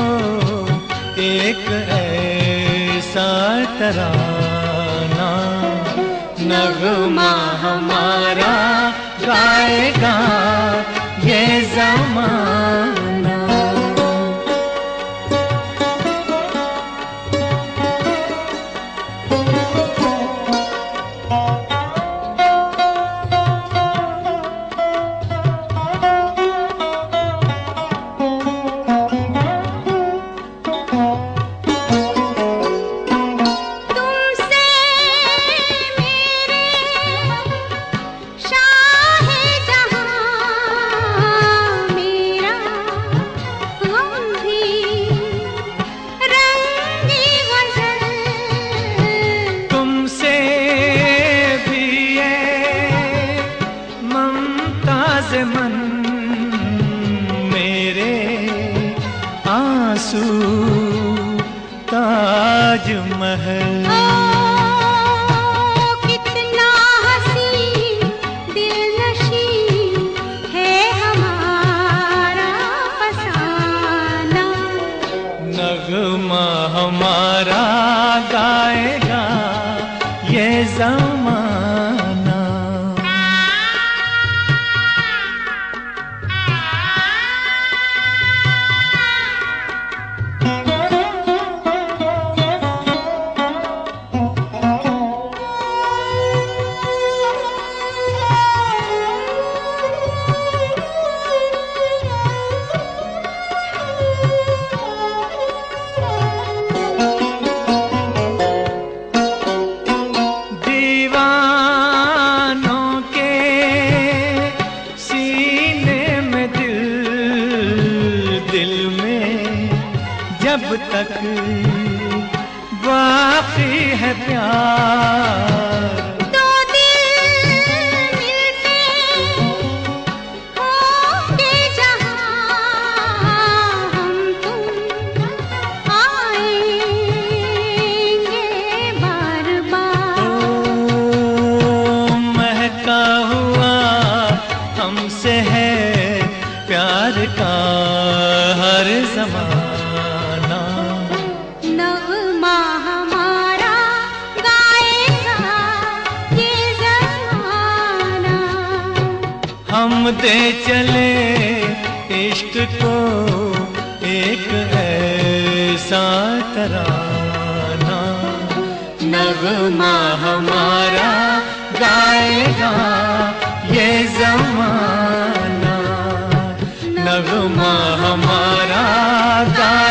एक ऐसा तराना, नगमा हमारा गाएगा ये ज़माना। मन मेरे आंसू ताजमहल। कितना हसी दिलनशी है हमारा फसाना, नगमा हमारा गाएगा ये ज़माना। जब तक बाकी है प्यार, दो दिल मिलते होंगे जहाँ हम तुम आएंगे बार बार। तो महका हुआ हमसे है प्यार का हर ज़माना, नगमा हमारा गाएगा ये ज़माना। हम दे चले इश्क को एक ऐसा तराना, नगमा हमारा गाएगा ये ज़माना, नगमा हमारा गाएगा